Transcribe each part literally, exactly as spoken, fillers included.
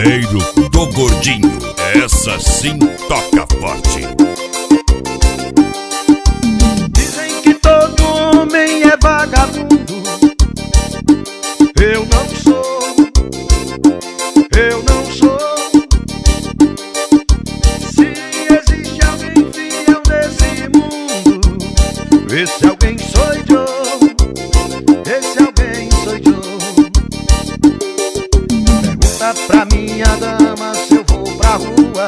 Saveiro do Gordinho, essa sim toca forte. Dizem que todo homem é vagabundo. Eu não sou, eu não sou. Se existe alguém fiel nesse mundo, esse alguém sou eu, esse alguém sou eu. Pergunta pra minha dama se eu vou pra rua.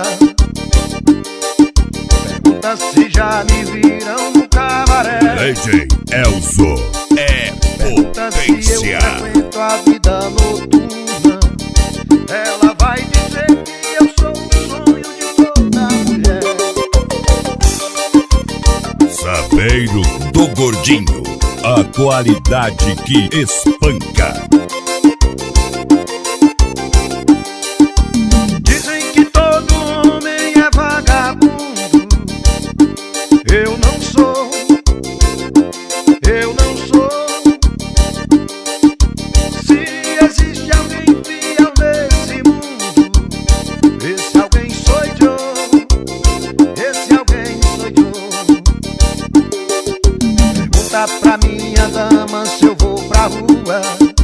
Pergunta se já me viram no cabaré. D J Elzo é Pergunta se eu potência. frequento a vida noturna. Ela vai dizer que eu sou o sonho de toda mulher. Saveiro do Gordinho, a qualidade que espanca. Dizem que todo homem é vagabundo. Eu não sou, eu não sou. Se existe alguém fiel nesse mundo, esse alguém sou eu, esse alguém sou eu. Pergunta pra minha dama se eu vou pra rua.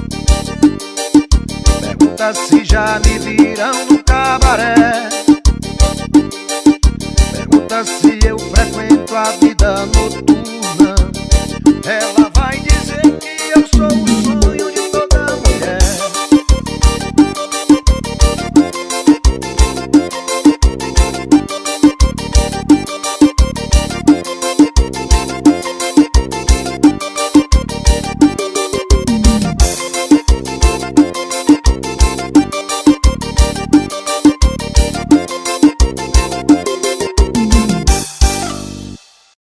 Pergunta se já me viram no cabaré. Pergunta se eu frequento a vida noturna.